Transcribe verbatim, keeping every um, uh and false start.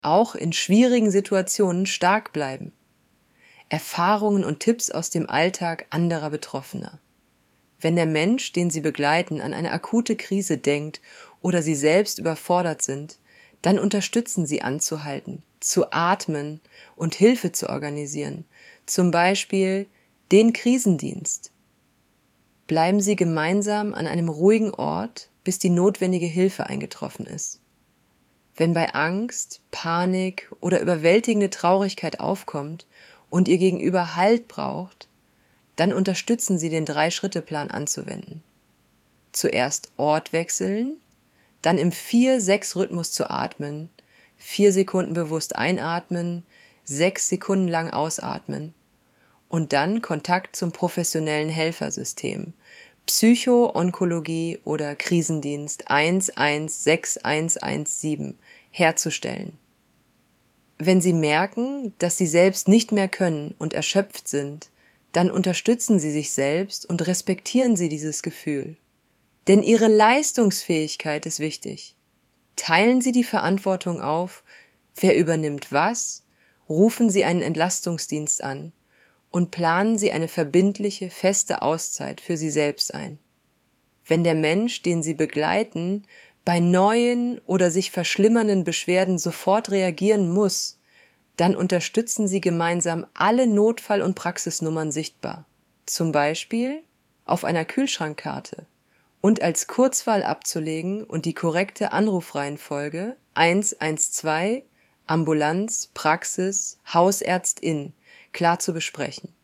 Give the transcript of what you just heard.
Auch in schwierigen Situationen stark bleiben. Erfahrungen und Tipps aus dem Alltag anderer Betroffener. Wenn der Mensch, den Sie begleiten, an eine akute Krise denkt oder Sie selbst überfordert sind, dann unterstützen Sie anzuhalten, zu atmen und Hilfe zu organisieren, zum Beispiel den Krisendienst. Bleiben Sie gemeinsam an einem ruhigen Ort, bis die notwendige Hilfe eingetroffen ist. Wenn bei Angst, Panik oder überwältigende Traurigkeit aufkommt und Ihr Gegenüber Halt braucht, dann unterstützen Sie den Drei-Schritte-Plan anzuwenden. Zuerst Ort wechseln, dann im vier sechs Rhythmus zu atmen, vier Sekunden bewusst einatmen, sechs Sekunden lang ausatmen und dann Kontakt zum professionellen Helfersystem, Psycho-Onkologie oder Krisendienst eins eins sechs eins eins sieben herzustellen. Wenn Sie merken, dass Sie selbst nicht mehr können und erschöpft sind, dann unterstützen Sie sich selbst und respektieren Sie dieses Gefühl. Denn Ihre Leistungsfähigkeit ist wichtig. Teilen Sie die Verantwortung auf, wer übernimmt was, rufen Sie einen Entlastungsdienst an und planen Sie eine verbindliche, feste Auszeit für Sie selbst ein. Wenn der Mensch, den Sie begleiten, bei neuen oder sich verschlimmernden Beschwerden sofort reagieren muss, dann unterstützen Sie gemeinsam alle Notfall- und Praxisnummern sichtbar, zum Beispiel auf einer Kühlschrankkarte und als Kurzwahl abzulegen und die korrekte Anrufreihenfolge eins eins zwei, Ambulanz, Praxis, Hausärztin klar zu besprechen.